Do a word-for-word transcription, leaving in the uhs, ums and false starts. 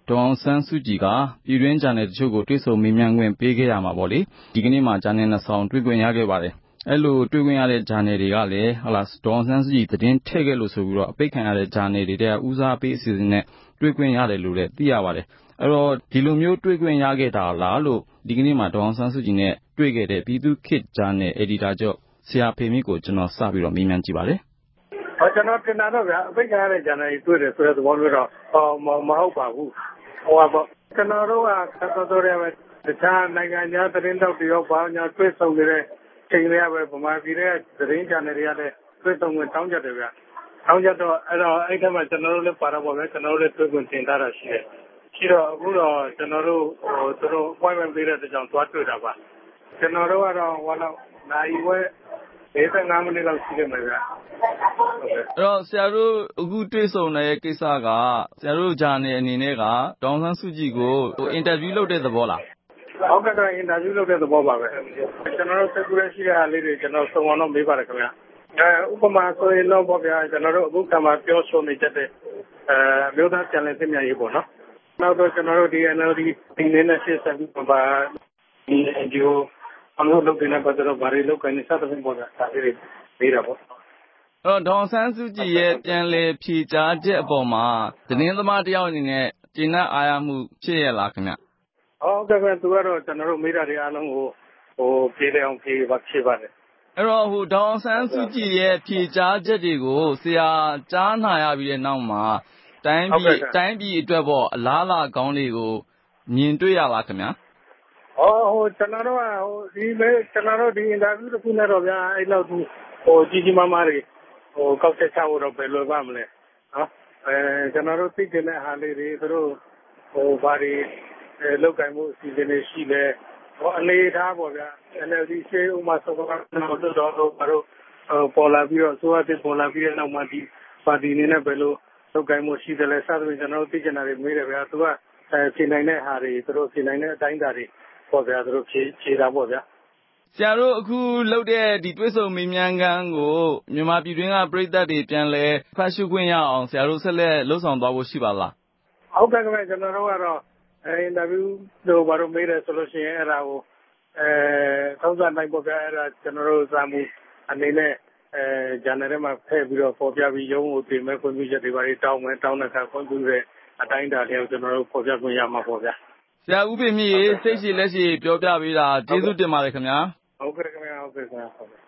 ဒေါ်အောင်ဆန်းစုကြည်ကပြည်တွင်းဂျာနယ်တချို့ကိုတွေ့ဆုံမေးမြန်းခွင့်ပေးခဲ့ရမှာပေါ့လေဒီကနေ့မှာဂျာနယ်နှစ်ဆောင်တွေ့ခွင့်ရခဲ့ပါတယ်အဲ့လိုတွေ့ခွင့်ရတဲ့ဂျာနယ်တွေကလည်းဟုတ်လားဒေါ်အောင်ဆန်းစုကြည်သတင်းထည့်ခဲ့လို့ဆိုပြီးတော့အပိတ်ခံရတဲ့ဂျာနယ်တွေတဲ့ဦးစားပေးအစီအစဉ်နဲ့တွေ့ခွင့်ရတယ်လို့လည်းသိရပါတယ်အဲ့တော့ဒီလိုမျိုးတွေ့ခွင့်ရခဲ့တာလားလို့ဒီကနေ့မှာဒေါ်အောင်ဆန်းစုကြည်နဲ့တွေ့ခဲ့တဲ့ပြည်သူ့ခေတ်ဂျာနယ်အယ်ဒီတာချုပ်ဆရာဖေမြင့်ကိုကျွန်တော်စပြီးတော့မေးမြန်းကြည့်ပါလေဟောကျွန်တော်တင်တာတော့ဗျာအပိတ်ခံရတဲ့ဂျာနယ်တွေတွေ့တယ်ဆိုတဲ့သဘောမျိုးတော့ဟောမဟုတ်ပါဘူးဟိုပါကျွန်တော်တို့ကတော်တော်ရပဲတခြားနိုင်ငံခြားသတင်းတောက်တရောဘာညာတွေ့ဆုံနေတဲ့ချိန်တွေကပဲဗမာပြည်ရဲ့သတင်းဂျာနယ်တွေကလည်းတွေ့ဆုံဝင်တောင်းကြတယ်ဗျာတောင်းကြတော့အဲ့တော့အဲ့ထက်မှကျွန်တော်တို့လည်းပါတော့ဗောဗျာကျွန်တော်တို့လည်းတွေ့ခွင့်တင်ထားတာရှိတယ်ရှိတော့အခုတော့ကျွန်တော်တို့ဟိုသူတို့ appointment ပေးတဲ့ကြောင့်သွားတွေ့တာပါကျွန်တော်တို့ကတော့ဟိုတော့နိုင်ဝဲ၄၅မိနစ်လောက်ရှိခဲ့မယ်ဗျာအဲ့တော့ဆရာတို့အခုတွေ့ဆုံတဲ့ကိစ္စကဆရာတို့ဂျာနယ်အနေနဲ့ကဒေါ်အောင်ဆန်းစုကြည်ကိုဟိုအင်တာဗျူးလုပ်တဲ့သဘောလားဟုတ်ကဲ့အင်တာဗျူးလုပ်တဲ့သဘောပါပဲကျွန်တော်တို့ဆက်ကူရရှိတဲ့အားလေးတွေကျွန်တော်စုံအောင်တော့မေးပါတယ်ခင်ဗျာအဲဥပမာဆိုရင်တော့ဗောဗျာကျွန်တော်တို့အခုကမှပြောဆိုနေကြတဲ့အဲမြို့သားပြန်လည်သိမြတ်ရေးပေါ့နော်နောက်တော့ကျွန်တော်တို့ဒီ N L D ဒီနေ့နဲ့ရှင်းဆက်ပြီးပါဒီအကျိုးအမှုလုပ်တဲ့ပတ်သက်တော့ဗာရီလုပ်ကိုင်းနေစသဖြင့်ပေါ့ဗျာဒါလေးတွေမေးတာပေါ့အဲ့တော့ဒေါ်အောင်ဆန်းစုကြည်ရဲ့ပြန်လည်ဖြေကြားချက်အပေါ်မှာသတင်းသမားတယောက်အနေနဲ့ကျေနပ်အားရမှုဖြစ်ရလားခင်ဗျဟုတ်ကဲ့ပဲသူကတော့ကျွန်တော်တို့မေးတာတွေအားလုံးကိုဟိုဖြေတယ်အောင်ဖြေပါဖြေပါတယ်အဲ့တော့ဟိုဒေါ်အောင်ဆန်းစုကြည်ရဲ့ဖြေကြားချက်တွေကိုဆရာကြားနာရပြီးတဲ့နောက်မှာတိုင်းပြည်တိုင်းပြည်အတွက်ပေါ့အလားအလာကောင်းတွေကိုမြင်တွေ့ရလားခင်ဗျာဟောဟိုကျွန်တော်တို့ကဟိုဒီမဲကျွန်တော်တို့ဒီအင်တာဗျူးတစ်ခုနဲ့တော့ဗျာအဲ့လောက်ဒီဟိုကြီးကြီးမားမားတွေဟိုကောက်ချက်ချဖို့တော့ဘယ်လိုပါမလဲနော်အဲကျွန်တော်တို့သိတဲ့ဟာလေးတွေသူတို့ဟိုဘာတွေလောက်ကင်မှုအစီအစဉ်တွေရှိလဲဟောအနေထားပေါ့ဗျာ N L D ရှေးဥမာဆိုတော့တော့တော့ဘာလို့ပေါ်လာပြီးတော့ဆိုအပ်တဲ့ပေါ်လာပြီးတဲ့နောက်မှာဒီပါတီအနေနဲ့ဘယ်လိုလောက်ကင်မှုရှိတယ်လဲစသဖြင့်ကျွန်တော်တို့သိချင်တာတွေမေးတယ်ဗျာသူကအဲဖြေနိုင်တဲ့ဟာတွေသူတို့ဖြေနိုင်တဲ့အတိုင်းအတာတွေပေါ့ဗျာသူတို့ဖြေဖြေတာပေါ့ဗျာဆရာတို့အခုလုပ်တဲ့ဒီတွေ့ဆုံမေးမြန်းခန်းကိုမြန်မာပြည်တွင်းကပရိသတ်တွေပြန်လဲဖတ်ရှုခွင့်ရအောင်ဆရာတို့ဆက်လက်လှုပ်ဆောင်သွားဖို့ရှိပါလားဟုတ်ကဲ့ခင်ဗျကျွန်တော်တို့ကတော့အဲအင်တာဗျူးတို့ဘာလို့မေးတယ်ဆိုလို့ရှိရင်အဲ့ဒါကိုအဲသုံးသပ်နိုင်ပေါ့ဗျာအဲ့ဒါကျွန်တော်တို့စာမှုအနေနဲ့အဲဂျာနယ်ထဲမှာထည့်ပြီးတော့ပေါ်ပြပြီးရုံးကိုတင်မဲ့ခွင့်ပြုချက်တွေပါတောင်းမယ်တောင်းတဲ့အခါခွင့်ပြုတဲ့အတိုင်းအတာတွေကိုကျွန်တော်တို့ပေါ်ပြခွင့်ရမှာပေါ့ဗျာဆရာဦးဖေမြင့်စိတ်ရှည်လက်ရှည်ပြောပြပေးတာကျေးဇူးတင်ပါတယ်ခင်ဗျာဟုတ်ကဲ့ခင်ဗျာဟုတ်ကဲ့ခင်ဗျာ